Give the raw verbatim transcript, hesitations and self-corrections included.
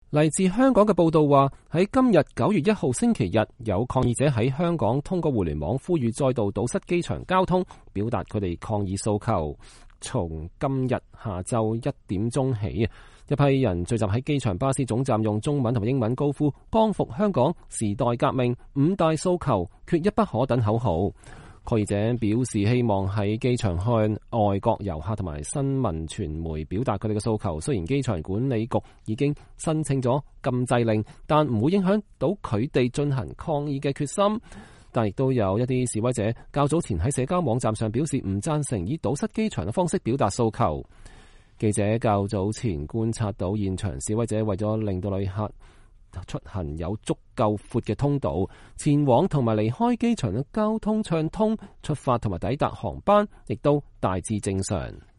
嚟自香港嘅報道話，喺今日九月一號星期日，有抗議者喺香港通過互聯網呼籲再度堵塞機場交通，表達佢哋抗議訴求。從今日下晝一點鐘起，一批人聚集喺機場巴士總站，用中文同埋英文高呼光復香港、時代革命、五大訴求、缺一不可等口號。抗議者表示希望喺機場向外國遊客同埋新聞傳媒表達佢哋嘅訴求。雖然機場管理局已經申請咗禁制令，但唔會影響到佢哋進行抗議嘅決心。但亦都有一啲示威者較早前喺社交網站上表示唔贊成以堵塞機場嘅方式表達訴求。記者較早前觀察到現場示威者為咗令到旅客出行有足夠闊嘅通道，前往同埋離開機場嘅交通暢通，出發同埋抵達航班亦都大致正常。